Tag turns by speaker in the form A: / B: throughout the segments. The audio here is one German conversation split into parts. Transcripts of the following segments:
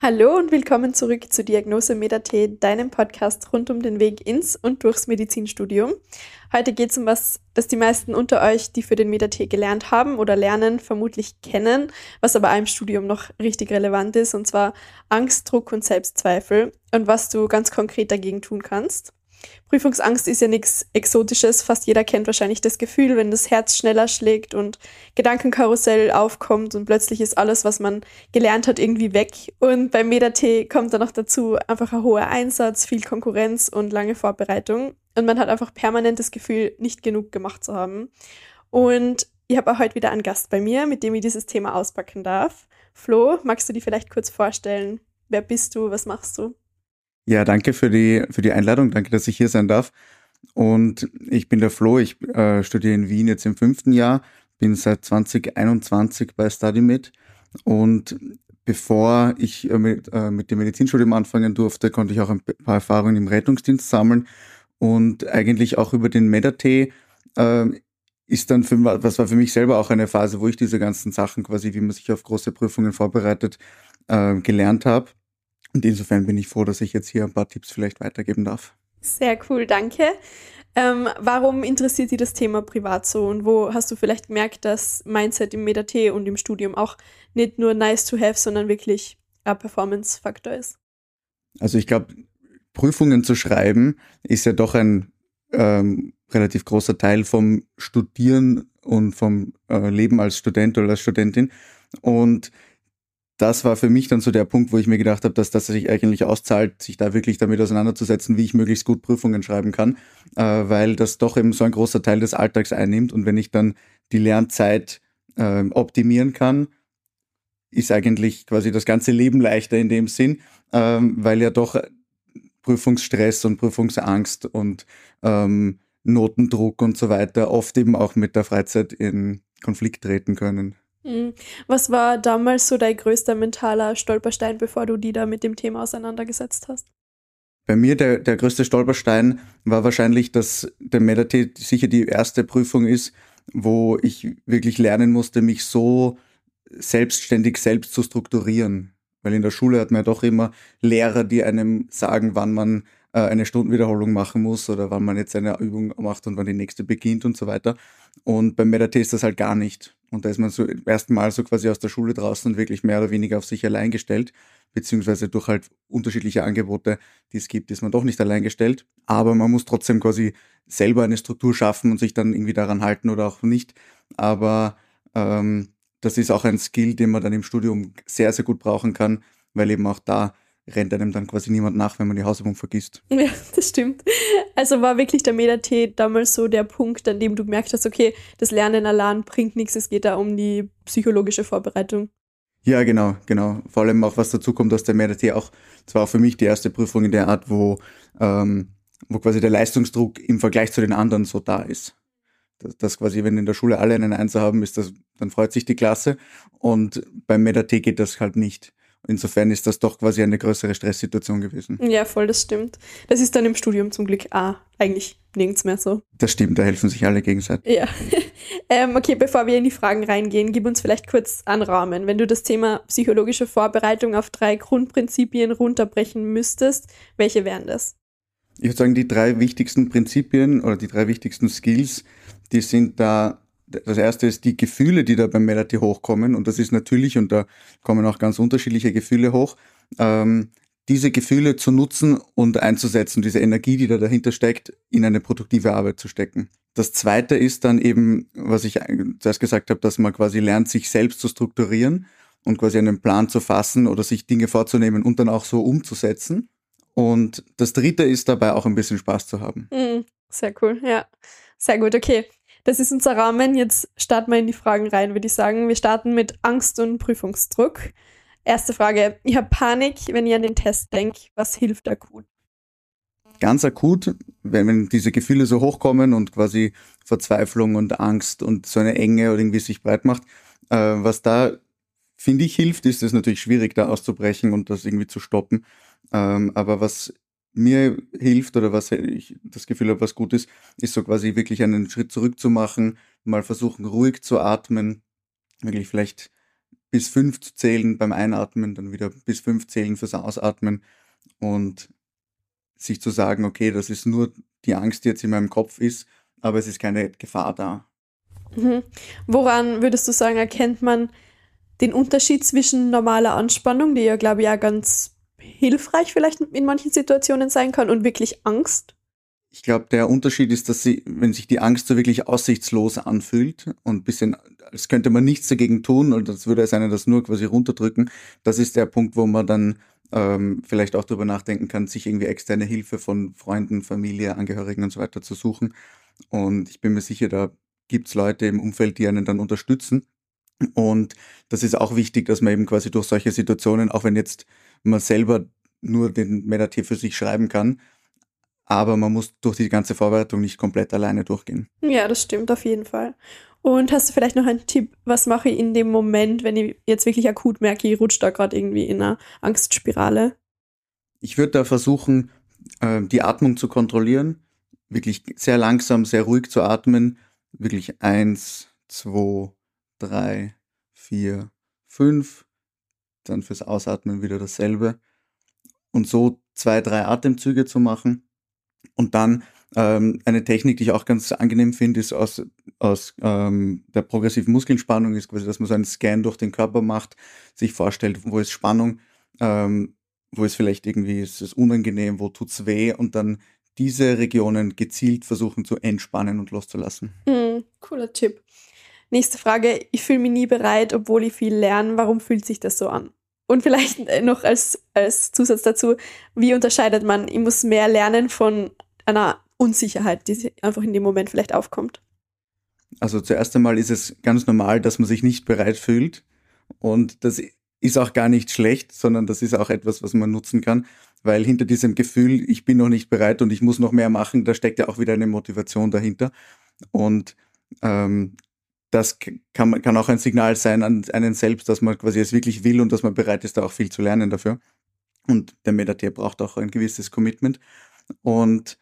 A: Hallo und willkommen zurück zu Diagnose Med.at, deinem Podcast rund um den Weg ins und durchs Medizinstudium. Heute geht es um was, das die meisten unter euch, die für den Med.at gelernt haben oder lernen, vermutlich kennen, was aber auch im Studium noch richtig relevant ist, und zwar Angst, Druck und Selbstzweifel und was du ganz konkret dagegen tun kannst. Prüfungsangst ist ja nichts Exotisches. Fast jeder kennt wahrscheinlich das Gefühl, wenn das Herz schneller schlägt und Gedankenkarussell aufkommt und plötzlich ist alles, was man gelernt hat, irgendwie weg. Und beim Med.at kommt dann noch dazu einfach ein hoher Einsatz, viel Konkurrenz und lange Vorbereitung. Und man hat einfach permanent das Gefühl, nicht genug gemacht zu haben. Und ich habe auch heute wieder einen Gast bei mir, mit dem ich dieses Thema auspacken darf. Flo, magst du dir vielleicht kurz vorstellen? Wer bist du? Was machst du?
B: Ja, danke für die Einladung. Danke, dass ich hier sein darf. Und ich bin der Flo. Ich studiere in Wien jetzt im 5. Jahr, bin seit 2021 bei StudyMed. Und bevor ich mit dem Medizinstudium anfangen durfte, konnte ich auch ein paar Erfahrungen im Rettungsdienst sammeln. Und eigentlich auch über den Med.at ist dann was war für mich selber auch eine Phase, wo ich diese ganzen Sachen quasi, wie man sich auf große Prüfungen vorbereitet, gelernt habe. Und insofern bin ich froh, dass ich jetzt hier ein paar Tipps vielleicht weitergeben darf.
A: Sehr cool, danke. Warum interessiert dich das Thema privat so und wo hast du vielleicht gemerkt, dass Mindset im Med.at und im Studium auch nicht nur nice to have, sondern wirklich ein Performance-Faktor ist?
B: Also ich glaube, Prüfungen zu schreiben ist ja doch ein relativ großer Teil vom Studieren und vom Leben als Student oder als Studentin. Und das war für mich dann so der Punkt, wo ich mir gedacht habe, dass das sich eigentlich auszahlt, sich da wirklich damit auseinanderzusetzen, wie ich möglichst gut Prüfungen schreiben kann, weil das doch eben so ein großer Teil des Alltags einnimmt. Und wenn ich dann die Lernzeit optimieren kann, ist eigentlich quasi das ganze Leben leichter in dem Sinn, weil ja doch Prüfungsstress und Prüfungsangst und Notendruck und so weiter oft eben auch mit der Freizeit in Konflikt treten können.
A: Was war damals so dein größter mentaler Stolperstein, bevor du die da mit dem Thema auseinandergesetzt hast?
B: Bei mir der größte Stolperstein war wahrscheinlich, dass der Med.at sicher die erste Prüfung ist, wo ich wirklich lernen musste, mich so selbstständig selbst zu strukturieren. Weil in der Schule hat man ja doch immer Lehrer, die einem sagen, wann man eine Stundenwiederholung machen muss oder wann man jetzt eine Übung macht und wann die nächste beginnt und so weiter. Und beim Med.at ist das halt gar nicht. Und da ist man so im ersten Mal so quasi aus der Schule draußen und wirklich mehr oder weniger auf sich allein gestellt, beziehungsweise durch halt unterschiedliche Angebote, die es gibt, ist man doch nicht allein gestellt. Aber man muss trotzdem quasi selber eine Struktur schaffen und sich dann irgendwie daran halten oder auch nicht. Aber das ist auch ein Skill, den man dann im Studium sehr, sehr gut brauchen kann, weil eben auch da rennt einem dann quasi niemand nach, wenn man die Hausübung vergisst.
A: Ja, das stimmt. Also war wirklich der Med.at damals so der Punkt, an dem du gemerkt hast, okay, das Lernen allein bringt nichts, es geht da um die psychologische Vorbereitung.
B: Ja, genau, genau. Vor allem auch, was dazu kommt, dass der Med.at auch, das war auch für mich die erste Prüfung in der Art, wo quasi der Leistungsdruck im Vergleich zu den anderen so da ist. Das quasi, wenn in der Schule alle einen Einser haben, dann freut sich die Klasse und beim Med.at geht das halt nicht. Insofern ist das doch quasi eine größere Stresssituation gewesen.
A: Ja, voll, das stimmt. Das ist dann im Studium zum Glück eigentlich nirgends mehr so.
B: Das stimmt, da helfen sich alle gegenseitig.
A: Ja. Okay, bevor wir in die Fragen reingehen, gib uns vielleicht kurz einen Rahmen. Wenn du das Thema psychologische Vorbereitung auf 3 Grundprinzipien runterbrechen müsstest, welche wären das?
B: Ich würde sagen, die 3 wichtigsten Prinzipien oder die 3 wichtigsten Skills, die sind da. Das erste ist die Gefühle, die da beim Med.at hochkommen. Und das ist natürlich, und da kommen auch ganz unterschiedliche Gefühle hoch, diese Gefühle zu nutzen und einzusetzen, diese Energie, die da dahinter steckt, in eine produktive Arbeit zu stecken. Das zweite ist dann eben, was ich zuerst gesagt habe, dass man quasi lernt, sich selbst zu strukturieren und quasi einen Plan zu fassen oder sich Dinge vorzunehmen und dann auch so umzusetzen. Und das dritte ist dabei auch ein bisschen Spaß zu haben.
A: Sehr cool, ja. Sehr gut, okay. Das ist unser Rahmen. Jetzt starten wir in die Fragen rein, würde ich sagen. Wir starten mit Angst und Prüfungsdruck. Erste Frage. Ich habe Panik, wenn ich an den Test denke. Was hilft akut?
B: Ganz akut, wenn diese Gefühle so hochkommen und quasi Verzweiflung und Angst und so eine Enge oder irgendwie sich breit macht, was da, finde ich, hilft, ist es natürlich schwierig, da auszubrechen und das irgendwie zu stoppen. Aber was mir hilft oder was ich das Gefühl habe, was gut ist, ist so quasi wirklich einen Schritt zurück zu machen, mal versuchen, ruhig zu atmen, wirklich vielleicht bis 5 zu zählen beim Einatmen, dann wieder bis 5 zählen fürs Ausatmen und sich zu sagen, okay, das ist nur die Angst, die jetzt in meinem Kopf ist, aber es ist keine Gefahr da.
A: Mhm. Woran würdest du sagen, erkennt man den Unterschied zwischen normaler Anspannung, die ja, glaube ich, ja ganz hilfreich vielleicht in manchen Situationen sein kann, und wirklich Angst?
B: Ich glaube, der Unterschied ist, dass wenn sich die Angst so wirklich aussichtslos anfühlt und ein bisschen, als könnte man nichts dagegen tun und als würde es einen das nur quasi runterdrücken, das ist der Punkt, wo man dann vielleicht auch darüber nachdenken kann, sich irgendwie externe Hilfe von Freunden, Familie, Angehörigen und so weiter zu suchen. Und ich bin mir sicher, da gibt's Leute im Umfeld, die einen dann unterstützen. Und das ist auch wichtig, dass man eben quasi durch solche Situationen, auch wenn jetzt man selber nur den Meditativ für sich schreiben kann, aber man muss durch die ganze Vorbereitung nicht komplett alleine durchgehen.
A: Ja, das stimmt auf jeden Fall. Und hast du vielleicht noch einen Tipp, was mache ich in dem Moment, wenn ich jetzt wirklich akut merke, ich rutsche da gerade irgendwie in einer Angstspirale?
B: Ich würde da versuchen, die Atmung zu kontrollieren, wirklich sehr langsam, sehr ruhig zu atmen, wirklich 1, 2, 3, 4, 5, dann fürs Ausatmen wieder dasselbe und so 2, 3 Atemzüge zu machen. Und dann eine Technik, die ich auch ganz angenehm finde, ist aus der progressiven Muskelentspannung, ist quasi, dass man so einen Scan durch den Körper macht, sich vorstellt, wo ist Spannung, wo ist vielleicht irgendwie, ist es unangenehm, wo tut's weh, und dann diese Regionen gezielt versuchen zu entspannen und loszulassen.
A: Cooler Tipp. Nächste Frage. Ich fühle mich nie bereit, obwohl ich viel lerne. Warum fühlt sich das so an? Und vielleicht noch als Zusatz dazu, wie unterscheidet man, ich muss mehr lernen von einer Unsicherheit, die einfach in dem Moment vielleicht aufkommt?
B: Also zuerst einmal ist es ganz normal, dass man sich nicht bereit fühlt, und das ist auch gar nicht schlecht, sondern das ist auch etwas, was man nutzen kann, weil hinter diesem Gefühl, ich bin noch nicht bereit und ich muss noch mehr machen, da steckt ja auch wieder eine Motivation dahinter, und das kann auch ein Signal sein an einen selbst, dass man quasi es wirklich will und dass man bereit ist, da auch viel zu lernen dafür. Und der Meditier braucht auch ein gewisses Commitment. Und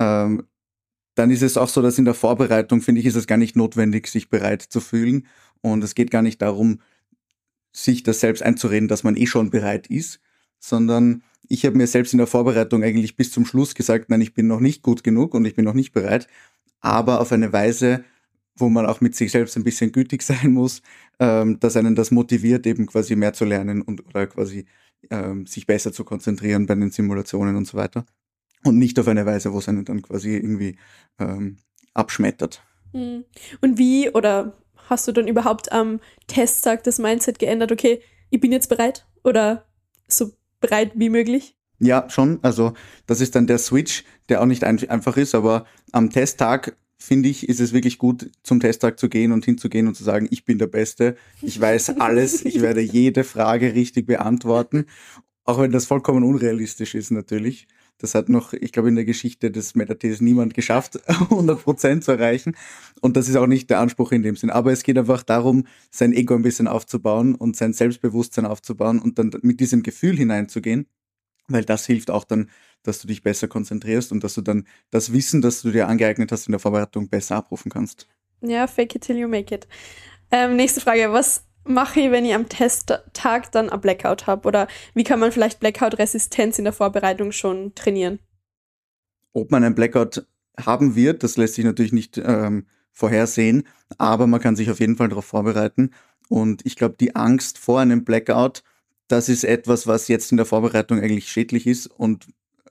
B: dann ist es auch so, dass in der Vorbereitung, finde ich, ist es gar nicht notwendig, sich bereit zu fühlen. Und es geht gar nicht darum, sich das selbst einzureden, dass man eh schon bereit ist, sondern ich habe mir selbst in der Vorbereitung eigentlich bis zum Schluss gesagt, nein, ich bin noch nicht gut genug und ich bin noch nicht bereit, aber auf eine Weise, wo man auch mit sich selbst ein bisschen gütig sein muss, dass einen das motiviert, eben quasi mehr zu lernen oder quasi sich besser zu konzentrieren bei den Simulationen und so weiter. Und nicht auf eine Weise, wo es einen dann quasi irgendwie abschmettert.
A: Und wie, oder hast du dann überhaupt am Testtag das Mindset geändert, okay, ich bin jetzt bereit, oder so bereit wie möglich?
B: Ja, schon. Also das ist dann der Switch, der auch nicht einfach ist, aber am Testtag, finde ich, ist es wirklich gut, zum Testtag zu gehen und hinzugehen und zu sagen, ich bin der Beste, ich weiß alles, ich werde jede Frage richtig beantworten, auch wenn das vollkommen unrealistisch ist natürlich. Das hat noch, ich glaube, in der Geschichte des Meditativs niemand geschafft, 100% zu erreichen. Und das ist auch nicht der Anspruch in dem Sinn. Aber es geht einfach darum, sein Ego ein bisschen aufzubauen und sein Selbstbewusstsein aufzubauen und dann mit diesem Gefühl hineinzugehen, weil das hilft auch dann, dass du dich besser konzentrierst und dass du dann das Wissen, das du dir angeeignet hast in der Vorbereitung, besser abrufen kannst.
A: Ja, fake it till you make it. Nächste Frage, was mache ich, wenn ich am Testtag dann ein Blackout habe? Oder wie kann man vielleicht Blackout-Resistenz in der Vorbereitung schon trainieren?
B: Ob man ein Blackout haben wird, das lässt sich natürlich nicht vorhersehen, aber man kann sich auf jeden Fall darauf vorbereiten. Und ich glaube, die Angst vor einem Blackout, das ist etwas, was jetzt in der Vorbereitung eigentlich schädlich ist und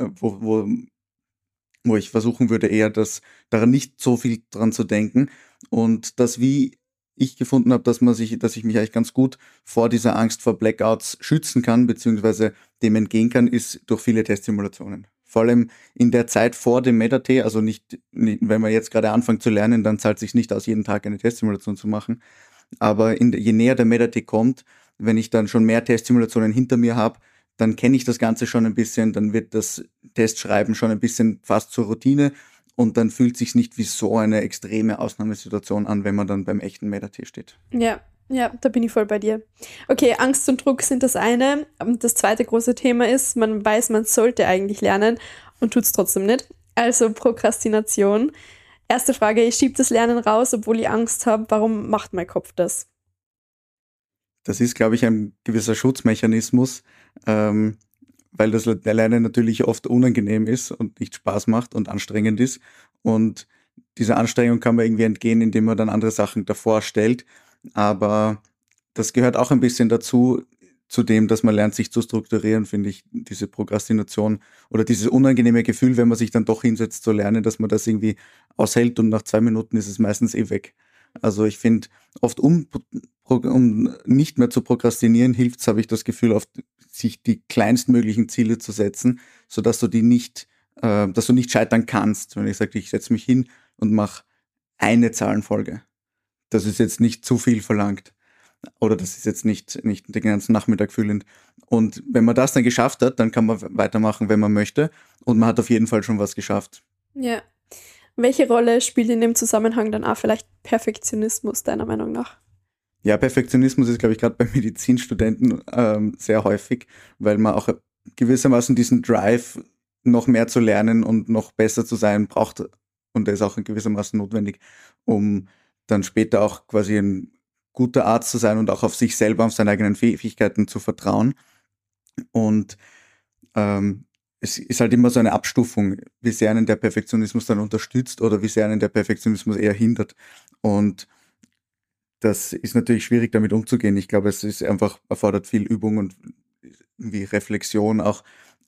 B: wo ich versuchen würde, eher daran nicht so viel dran zu denken. Und das, wie ich gefunden habe, dass ich mich eigentlich ganz gut vor dieser Angst vor Blackouts schützen kann, beziehungsweise dem entgehen kann, ist durch viele Testsimulationen. Vor allem in der Zeit vor dem Meta-T, also nicht, wenn man jetzt gerade anfängt zu lernen, dann zahlt es sich nicht aus, jeden Tag eine Testsimulation zu machen. Aber je näher der Meta-T kommt, wenn ich dann schon mehr Testsimulationen hinter mir habe, dann kenne ich das Ganze schon ein bisschen, dann wird das Testschreiben schon ein bisschen fast zur Routine und dann fühlt es sich nicht wie so eine extreme Ausnahmesituation an, wenn man dann beim echten Meta-T steht.
A: Ja, da bin ich voll bei dir. Okay, Angst und Druck sind das eine. Das zweite große Thema ist, man weiß, man sollte eigentlich lernen und tut es trotzdem nicht. Also Prokrastination. Erste Frage, ich schiebe das Lernen raus, obwohl ich Angst habe. Warum macht mein Kopf das?
B: Das ist, glaube ich, ein gewisser Schutzmechanismus, weil das Lernen natürlich oft unangenehm ist und nicht Spaß macht und anstrengend ist. Und dieser Anstrengung kann man irgendwie entgehen, indem man dann andere Sachen davor stellt. Aber das gehört auch ein bisschen dazu, zu dem, dass man lernt, sich zu strukturieren, finde ich, diese Prokrastination oder dieses unangenehme Gefühl, wenn man sich dann doch hinsetzt zu lernen, dass man das irgendwie aushält und nach 2 Minuten ist es meistens eh weg. Also ich finde, oft um nicht mehr zu prokrastinieren, hilft es, habe ich das Gefühl, oft sich die kleinstmöglichen Ziele zu setzen, sodass du dass du nicht scheitern kannst. Wenn ich sage, ich setze mich hin und mache eine Zahlenfolge. Das ist jetzt nicht zu viel verlangt. Oder das ist jetzt nicht den ganzen Nachmittag füllend. Und wenn man das dann geschafft hat, dann kann man weitermachen, wenn man möchte. Und man hat auf jeden Fall schon was geschafft.
A: Ja. Welche Rolle spielt in dem Zusammenhang dann auch vielleicht Perfektionismus, deiner Meinung nach?
B: Ja, Perfektionismus ist, glaube ich, gerade bei Medizinstudenten sehr häufig, weil man auch gewissermaßen diesen Drive, noch mehr zu lernen und noch besser zu sein, braucht. Und der ist auch gewissermaßen notwendig, um dann später auch quasi ein guter Arzt zu sein und auch auf sich selber, auf seine eigenen Fähigkeiten zu vertrauen. Und es ist halt immer so eine Abstufung, wie sehr einen der Perfektionismus dann unterstützt oder wie sehr einen der Perfektionismus eher hindert. Und das ist natürlich schwierig, damit umzugehen. Ich glaube, es ist einfach, erfordert viel Übung und irgendwie Reflexion auch.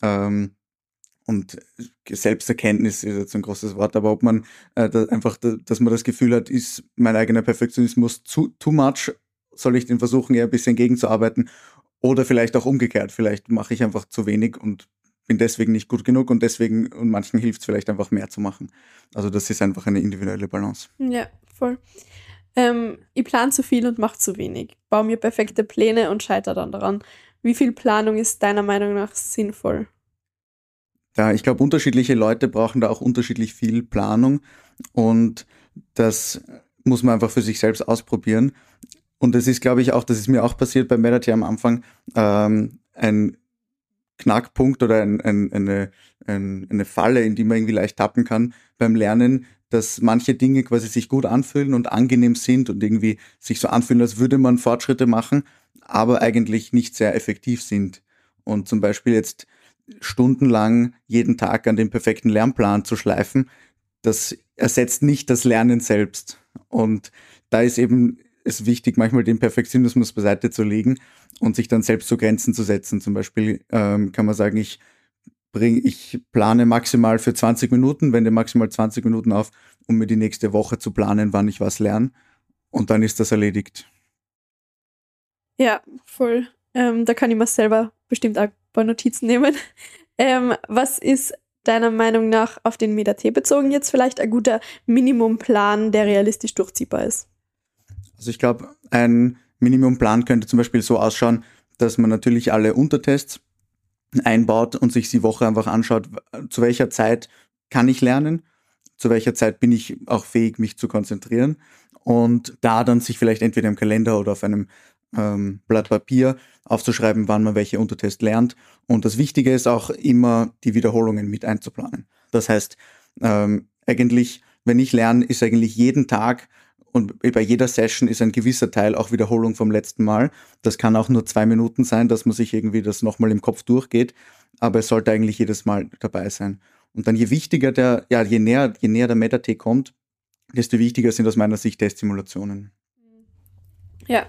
B: Und Selbsterkenntnis ist jetzt ein großes Wort, aber ob man dass man das Gefühl hat, ist mein eigener Perfektionismus too much, soll ich den versuchen, eher ein bisschen gegenzuarbeiten oder vielleicht auch umgekehrt, vielleicht mache ich einfach zu wenig und bin deswegen nicht gut genug und manchen hilft es vielleicht einfach mehr zu machen. Also das ist einfach eine individuelle Balance.
A: Ja, voll. Ich plane zu viel und mache zu wenig. Baue mir perfekte Pläne und scheitere dann daran. Wie viel Planung ist deiner Meinung nach sinnvoll?
B: Ja, ich glaube, unterschiedliche Leute brauchen da auch unterschiedlich viel Planung und das muss man einfach für sich selbst ausprobieren. Und das ist, glaube ich, auch, das ist mir auch passiert bei Medity am Anfang, ein Knackpunkt oder eine Falle, in die man irgendwie leicht tappen kann beim Lernen, dass manche Dinge quasi sich gut anfühlen und angenehm sind und irgendwie sich so anfühlen, als würde man Fortschritte machen, aber eigentlich nicht sehr effektiv sind. Und zum Beispiel jetzt stundenlang jeden Tag an den perfekten Lernplan zu schleifen, das ersetzt nicht das Lernen selbst. Und da ist eben es wichtig, manchmal den Perfektionismus beiseite zu legen und sich dann selbst so Grenzen zu setzen. Zum Beispiel kann man sagen, ich plane maximal für 20 Minuten, wende maximal 20 Minuten auf, um mir die nächste Woche zu planen, wann ich was lerne. Und dann ist das erledigt.
A: Ja, voll. Da kann ich mir selber bestimmt auch ein paar Notizen nehmen. Was ist deiner Meinung nach auf den MetaT bezogen jetzt vielleicht ein guter Minimumplan, der realistisch durchziehbar ist?
B: Also ich glaube, ein Minimumplan könnte zum Beispiel so ausschauen, dass man natürlich alle Untertests einbaut und sich die Woche einfach anschaut, zu welcher Zeit kann ich lernen, zu welcher Zeit bin ich auch fähig, mich zu konzentrieren und da dann sich vielleicht entweder im Kalender oder auf einem Blatt Papier aufzuschreiben, wann man welche Untertests lernt. Und das Wichtige ist auch immer, die Wiederholungen mit einzuplanen. Das heißt, eigentlich, wenn ich lerne, ist eigentlich jeden Tag und bei jeder Session ist ein gewisser Teil auch Wiederholung vom letzten Mal. Das kann auch nur 2 Minuten sein, dass man sich irgendwie das nochmal im Kopf durchgeht, aber es sollte eigentlich jedes Mal dabei sein. Und dann je wichtiger je näher der MetaT kommt, desto wichtiger sind aus meiner Sicht Testsimulationen.
A: Ja.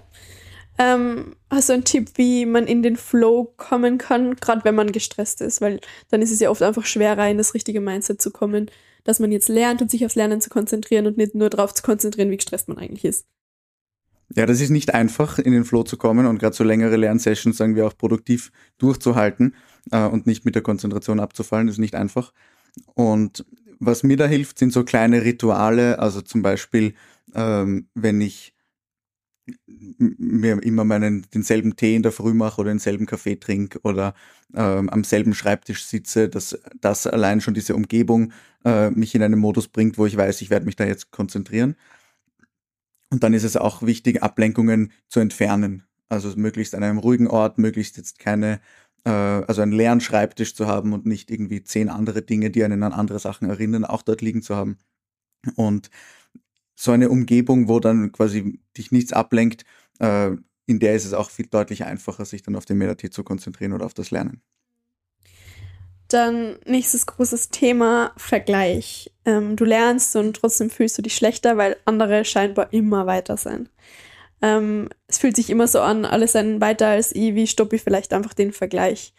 A: Hast du einen Tipp, wie man in den Flow kommen kann, gerade wenn man gestresst ist? Weil dann ist es ja oft einfach schwerer, in das richtige Mindset zu kommen, dass man jetzt lernt und sich aufs Lernen zu konzentrieren und nicht nur darauf zu konzentrieren, wie gestresst man eigentlich ist.
B: Ja, das ist nicht einfach, in den Flow zu kommen und gerade so längere Lernsessions, sagen wir, auch produktiv durchzuhalten und nicht mit der Konzentration abzufallen, das ist nicht einfach. Und was mir da hilft, sind so kleine Rituale, also zum Beispiel, wenn ich mir immer denselben Tee in der Früh mache oder denselben Kaffee trinke oder am selben Schreibtisch sitze, dass das allein schon diese Umgebung mich in einen Modus bringt, wo ich weiß, ich werde mich da jetzt konzentrieren. Und dann ist es auch wichtig, Ablenkungen zu entfernen. Also möglichst an einem ruhigen Ort, möglichst jetzt also einen leeren Schreibtisch zu haben und nicht irgendwie 10 andere Dinge, die einen an andere Sachen erinnern, auch dort liegen zu haben. Und so eine Umgebung, wo dann quasi dich nichts ablenkt, in der ist es auch viel deutlich einfacher, sich dann auf den MetaT zu konzentrieren oder auf das Lernen.
A: Dann nächstes großes Thema, Vergleich. Du lernst und trotzdem fühlst du dich schlechter, weil andere scheinbar immer weiter sind. Es fühlt sich immer so an, alle sind weiter als ich, wie stoppe ich vielleicht einfach den Vergleich?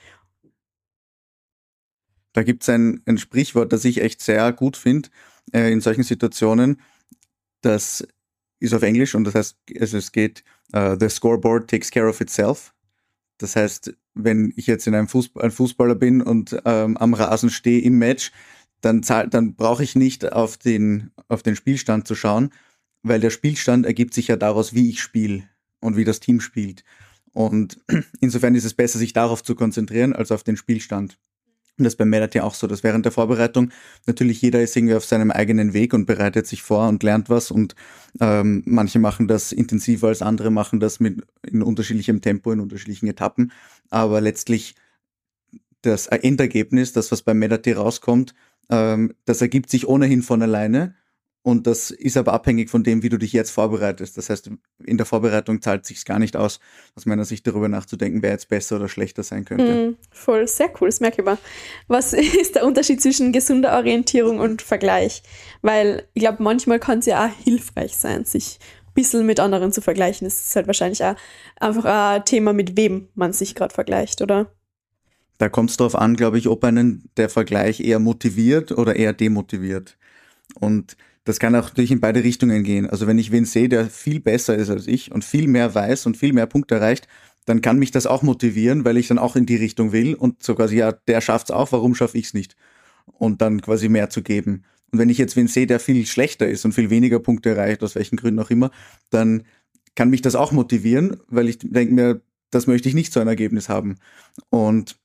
B: Da gibt es ein Sprichwort, das ich echt sehr gut finde in solchen Situationen. Das ist auf Englisch und das heißt, es geht, the scoreboard takes care of itself. Das heißt, wenn ich jetzt in ein Fußballer bin und am Rasen stehe im Match, dann brauche ich nicht auf den Spielstand zu schauen, weil der Spielstand ergibt sich ja daraus, wie ich spiele und wie das Team spielt. Und insofern ist es besser, sich darauf zu konzentrieren, als auf den Spielstand. Und das ist beim MetaT auch so, dass während der Vorbereitung natürlich jeder ist irgendwie auf seinem eigenen Weg und bereitet sich vor und lernt was und manche machen das intensiver als andere, machen das in unterschiedlichem Tempo, in unterschiedlichen Etappen, aber letztlich das Endergebnis, das was beim MetaT rauskommt, das ergibt sich ohnehin von alleine und das ist aber abhängig von dem, wie du dich jetzt vorbereitest. Das heißt, in der Vorbereitung zahlt es sich gar nicht aus meiner Sicht darüber nachzudenken, wer jetzt besser oder schlechter sein könnte.
A: Voll, sehr cool, das merke ich mal. Was ist der Unterschied zwischen gesunder Orientierung und Vergleich? Weil ich glaube, manchmal kann es ja auch hilfreich sein, sich ein bisschen mit anderen zu vergleichen. Das ist halt wahrscheinlich auch einfach ein Thema, mit wem man sich gerade vergleicht, oder?
B: Da kommt es darauf an, glaube ich, ob einen der Vergleich eher motiviert oder eher demotiviert. Und das kann auch natürlich in beide Richtungen gehen. Also wenn ich wen sehe, der viel besser ist als ich und viel mehr weiß und viel mehr Punkte erreicht, dann kann mich das auch motivieren, weil ich dann auch in die Richtung will und so quasi, ja, der schafft's auch, warum schaffe ich's nicht? Und dann quasi mehr zu geben. Und wenn ich jetzt wen sehe, der viel schlechter ist und viel weniger Punkte erreicht, aus welchen Gründen auch immer, dann kann mich das auch motivieren, weil ich denke mir, das möchte ich nicht so ein Ergebnis haben. Und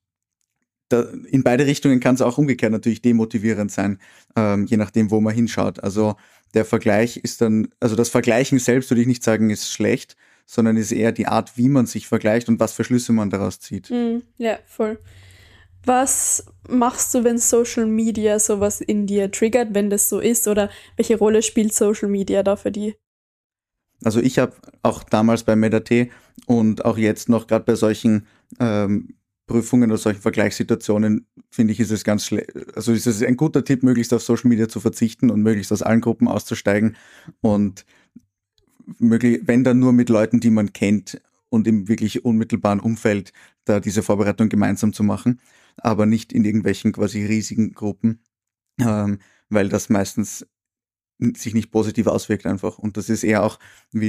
B: in beide Richtungen kann es auch umgekehrt natürlich demotivierend sein, je nachdem, wo man hinschaut. Also der Vergleich ist dann, also das Vergleichen selbst würde ich nicht sagen, ist schlecht, sondern ist eher die Art, wie man sich vergleicht und was für Schlüsse man daraus zieht.
A: Ja, voll. Was machst du, wenn Social Media sowas in dir triggert, wenn das so ist? Oder welche Rolle spielt Social Media da für die?
B: Also ich habe auch damals bei MetaT und auch jetzt noch gerade bei solchen Prüfungen oder solchen Vergleichssituationen, finde ich, ist es also ist es ein guter Tipp, möglichst auf Social Media zu verzichten und möglichst aus allen Gruppen auszusteigen und wenn dann nur mit Leuten, die man kennt und im wirklich unmittelbaren Umfeld, da diese Vorbereitung gemeinsam zu machen, aber nicht in irgendwelchen quasi riesigen Gruppen, weil das meistens sich nicht positiv auswirkt einfach. Und das ist eher auch,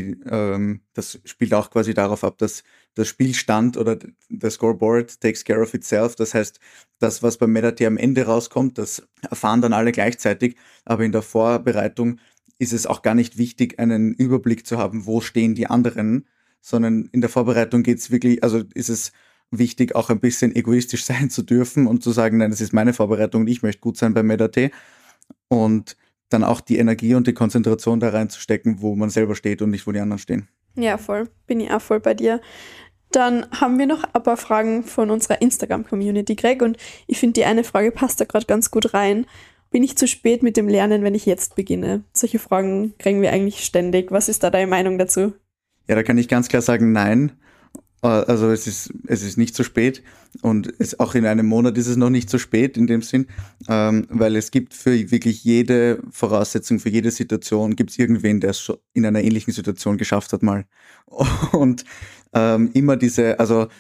B: das spielt auch quasi darauf ab, dass der Spielstand oder der Scoreboard takes care of itself. Das heißt, das, was beim MetaT am Ende rauskommt, das erfahren dann alle gleichzeitig. Aber in der Vorbereitung ist es auch gar nicht wichtig, einen Überblick zu haben, wo stehen die anderen, sondern in der Vorbereitung geht's wirklich, also ist es wichtig, auch ein bisschen egoistisch sein zu dürfen und zu sagen, nein, das ist meine Vorbereitung und ich möchte gut sein beim MetaT. Und dann auch die Energie und die Konzentration da reinzustecken, wo man selber steht und nicht, wo die anderen stehen.
A: Ja, voll. Bin ich auch voll bei dir. Dann haben wir noch ein paar Fragen von unserer Instagram-Community, Greg. Und ich finde, die eine Frage passt da gerade ganz gut rein. Bin ich zu spät mit dem Lernen, wenn ich jetzt beginne? Solche Fragen kriegen wir eigentlich ständig. Was ist da deine Meinung dazu?
B: Ja, da kann ich ganz klar sagen, nein. Also es ist nicht zu spät und auch in einem Monat ist es noch nicht zu spät in dem Sinn, weil es gibt für wirklich jede Voraussetzung, für jede Situation gibt es irgendwen, der es schon in einer ähnlichen Situation geschafft hat mal. Und immer diese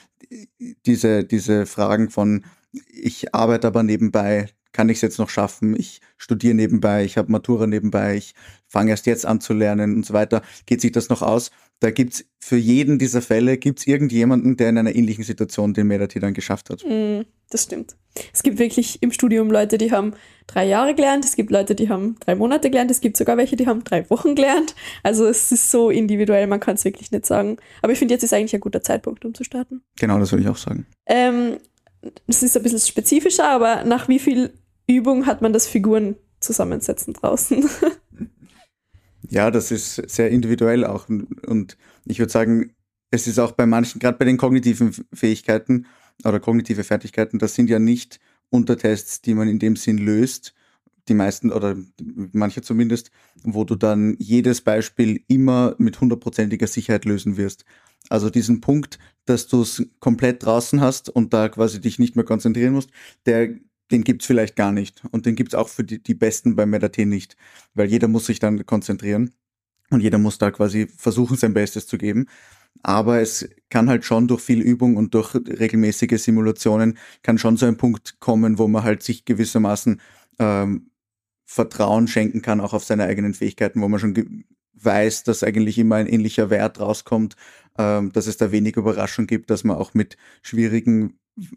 B: Fragen von, ich arbeite aber nebenbei, kann ich es jetzt noch schaffen, ich studiere nebenbei, ich habe Matura nebenbei, ich fange erst jetzt an zu lernen und so weiter, geht sich das noch aus? Da gibt's für jeden dieser Fälle irgendjemanden, der in einer ähnlichen Situation den MetaT dann geschafft hat.
A: Das stimmt. Es gibt wirklich im Studium Leute, die haben 3 Jahre gelernt, es gibt Leute, die haben 3 Monate gelernt, es gibt sogar welche, die haben 3 Wochen gelernt. Also es ist so individuell, man kann es wirklich nicht sagen. Aber ich finde, jetzt ist eigentlich ein guter Zeitpunkt, um zu starten.
B: Genau, das würde ich auch sagen.
A: Das ist ein bisschen spezifischer, aber nach wie viel Übung hat man das Figuren-Zusammensetzen draußen?
B: Ja, das ist sehr individuell auch. Und ich würde sagen, es ist auch bei manchen, gerade bei den kognitiven Fähigkeiten oder kognitive Fertigkeiten, das sind ja nicht Untertests, die man in dem Sinn löst. Die meisten oder manche zumindest, wo du dann jedes Beispiel immer mit 100%iger Sicherheit lösen wirst. Also diesen Punkt, dass du es komplett draußen hast und da quasi dich nicht mehr konzentrieren musst, den gibt's vielleicht gar nicht. Und den gibt's auch für die Besten beim MetaT nicht, weil jeder muss sich dann konzentrieren und jeder muss da quasi versuchen, sein Bestes zu geben. Aber es kann halt schon durch viel Übung und durch regelmäßige Simulationen kann schon so ein Punkt kommen, wo man halt sich gewissermaßen Vertrauen schenken kann, auch auf seine eigenen Fähigkeiten, wo man schon weiß, dass eigentlich immer ein ähnlicher Wert rauskommt, dass es da wenig Überraschung gibt, dass man auch mit schwierigen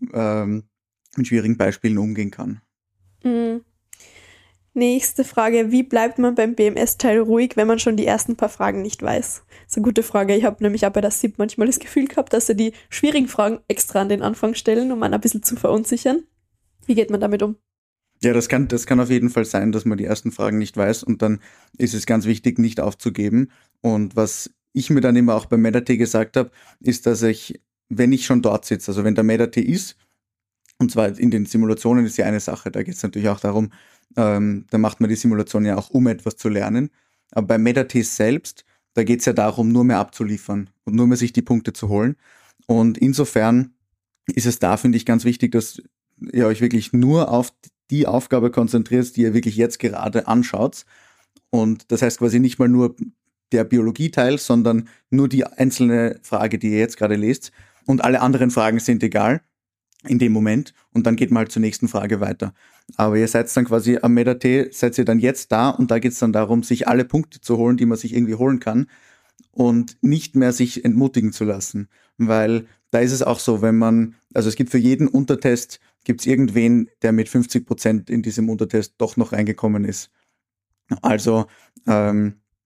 B: Beispielen umgehen kann.
A: Mhm. Nächste Frage. Wie bleibt man beim BMS-Teil ruhig, wenn man schon die ersten paar Fragen nicht weiß? Das ist eine gute Frage. Ich habe nämlich auch bei der SIP manchmal das Gefühl gehabt, dass sie die schwierigen Fragen extra an den Anfang stellen, um einen ein bisschen zu verunsichern. Wie geht man damit um?
B: Ja, das kann auf jeden Fall sein, dass man die ersten Fragen nicht weiß und dann ist es ganz wichtig, nicht aufzugeben. Und was ich mir dann immer auch beim MetaT gesagt habe, ist, dass wenn ich schon dort sitze, also wenn der MetaT ist, und zwar in den Simulationen ist ja eine Sache, da geht es natürlich auch darum, da macht man die Simulation ja auch, um etwas zu lernen. Aber beim MetaT selbst, da geht es ja darum, nur mehr abzuliefern und nur mehr sich die Punkte zu holen. Und insofern ist es da, finde ich, ganz wichtig, dass ihr euch wirklich nur auf die Aufgabe konzentriert, die ihr wirklich jetzt gerade anschaut. Und das heißt quasi nicht mal nur der Biologieteil, sondern nur die einzelne Frage, die ihr jetzt gerade lest. Und alle anderen Fragen sind egal in dem Moment und dann geht man halt zur nächsten Frage weiter. Aber ihr seid dann quasi am MetaT, seid ihr dann jetzt da und da geht es dann darum, sich alle Punkte zu holen, die man sich irgendwie holen kann und nicht mehr sich entmutigen zu lassen. Weil da ist es auch so, also es gibt für jeden Untertest, gibt es irgendwen, der mit 50% in diesem Untertest doch noch reingekommen ist. Also da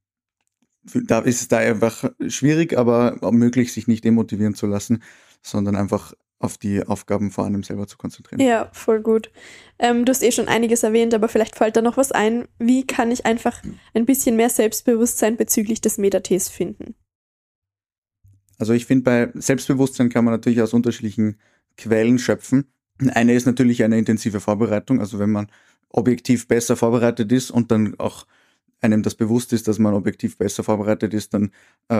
B: ist es da einfach schwierig, aber auch möglich, sich nicht demotivieren zu lassen, sondern einfach auf die Aufgaben vor einem selber zu konzentrieren.
A: Ja, voll gut. Du hast schon einiges erwähnt, aber vielleicht fällt da noch was ein. Wie kann ich einfach ein bisschen mehr Selbstbewusstsein bezüglich des MetaTs finden?
B: Also ich finde, bei Selbstbewusstsein kann man natürlich aus unterschiedlichen Quellen schöpfen. Eine ist natürlich eine intensive Vorbereitung, also wenn man objektiv besser vorbereitet ist und dann auch einem das bewusst ist, dass man objektiv besser vorbereitet ist, dann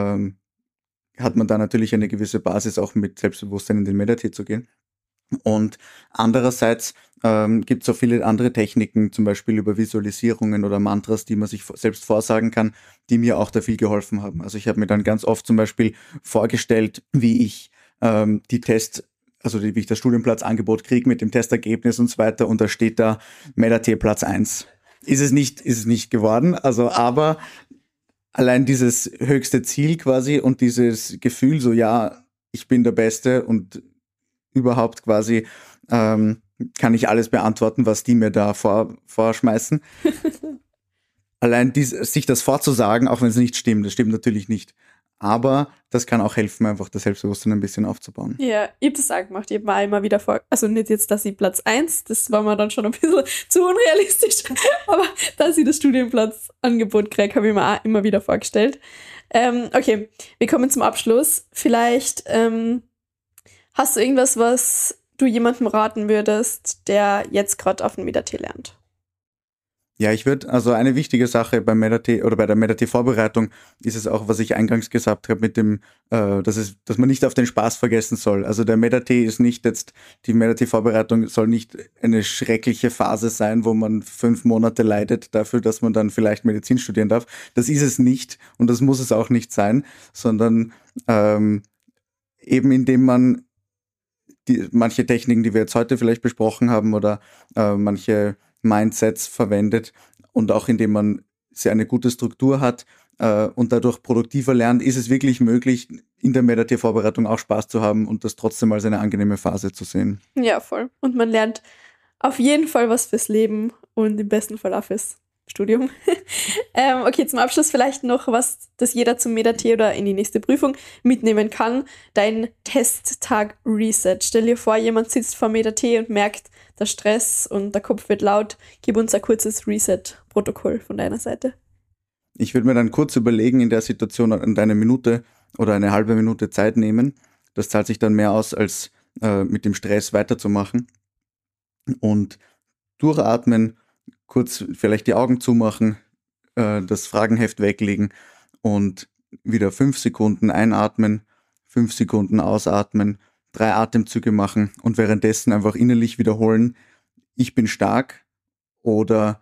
B: hat man da natürlich eine gewisse Basis, auch mit Selbstbewusstsein in den MetaT zu gehen. Und andererseits gibt es auch viele andere Techniken, zum Beispiel über Visualisierungen oder Mantras, die man sich selbst vorsagen kann, die mir auch da viel geholfen haben. Also ich habe mir dann ganz oft zum Beispiel vorgestellt, wie ich wie ich das Studienplatzangebot kriege mit dem Testergebnis und so weiter und da steht da MetaT Platz 1. Ist es nicht geworden, also aber allein dieses höchste Ziel quasi und dieses Gefühl so, ja, ich bin der Beste und überhaupt quasi kann ich alles beantworten, was die mir da vorschmeißen. Allein sich das vorzusagen, auch wenn es nicht stimmt, das stimmt natürlich nicht. Aber das kann auch helfen, einfach das Selbstbewusstsein ein bisschen aufzubauen.
A: Ja, ich habe das auch gemacht. Ich habe mir immer wieder also nicht jetzt, dass ich Platz 1, das war mir dann schon ein bisschen zu unrealistisch, aber dass ich das Studienplatzangebot kriege, habe ich mir auch immer wieder vorgestellt. Okay, wir kommen zum Abschluss. Vielleicht hast du irgendwas, was du jemandem raten würdest, der jetzt gerade auf dem MetaT lernt?
B: Ja, also eine wichtige Sache beim MetaT oder bei der MetaT-Vorbereitung ist es auch, was ich eingangs gesagt habe, mit dem, dass man nicht auf den Spaß vergessen soll. Also der MetaT ist nicht jetzt, die MetaT-Vorbereitung soll nicht eine schreckliche Phase sein, wo man 5 Monate leidet dafür, dass man dann vielleicht Medizin studieren darf. Das ist es nicht und das muss es auch nicht sein, sondern eben indem man manche Techniken, die wir jetzt heute vielleicht besprochen haben oder manche Mindsets verwendet und auch indem man sehr eine gute Struktur hat und dadurch produktiver lernt, ist es wirklich möglich, in der MetaT-Vorbereitung auch Spaß zu haben und das trotzdem als eine angenehme Phase zu sehen.
A: Ja, voll. Und man lernt auf jeden Fall was fürs Leben und im besten Fall auch fürs Studium. Okay, zum Abschluss vielleicht noch was, das jeder zum MetaT oder in die nächste Prüfung mitnehmen kann. Dein Testtag Reset. Stell dir vor, jemand sitzt vor MetaT und merkt, der Stress und der Kopf wird laut. Gib uns ein kurzes Reset-Protokoll von deiner Seite.
B: Ich würde mir dann kurz überlegen, in der Situation eine Minute oder eine halbe Minute Zeit nehmen. Das zahlt sich dann mehr aus, als mit dem Stress weiterzumachen. Und durchatmen, kurz vielleicht die Augen zumachen, das Fragenheft weglegen und wieder 5 Sekunden einatmen, 5 Sekunden ausatmen, 3 Atemzüge machen und währenddessen einfach innerlich wiederholen, ich bin stark oder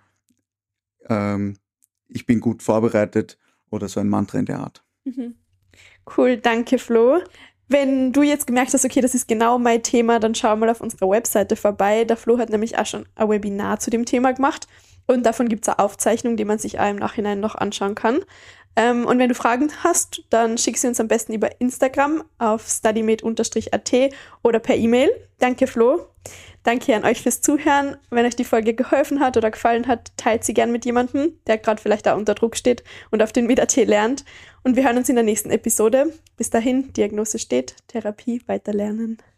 B: ich bin gut vorbereitet oder so ein Mantra in der Art.
A: Mhm. Cool, danke Flo. Wenn du jetzt gemerkt hast, okay, das ist genau mein Thema, dann schau mal auf unserer Webseite vorbei. Der Flo hat nämlich auch schon ein Webinar zu dem Thema gemacht und davon gibt es eine Aufzeichnung, die man sich auch im Nachhinein noch anschauen kann. Und wenn du Fragen hast, dann schick sie uns am besten über Instagram auf studymate_at oder per E-Mail. Danke Flo. Danke an euch fürs Zuhören. Wenn euch die Folge geholfen hat oder gefallen hat, teilt sie gern mit jemandem, der gerade vielleicht auch unter Druck steht und auf den MetaT lernt. Und wir hören uns in der nächsten Episode. Bis dahin, Diagnose steht, Therapie weiterlernen.